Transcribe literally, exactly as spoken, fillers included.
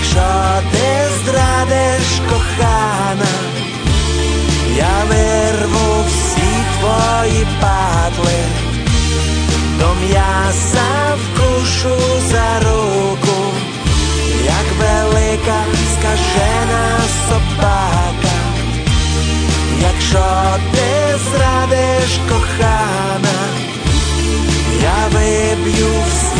Якщо ти зрадиш, кохана, я вирву всі твої патли, до м'яса вкушу за руку, як велика скажена собака. Якщо ти зрадиш, кохана, я виб'ю все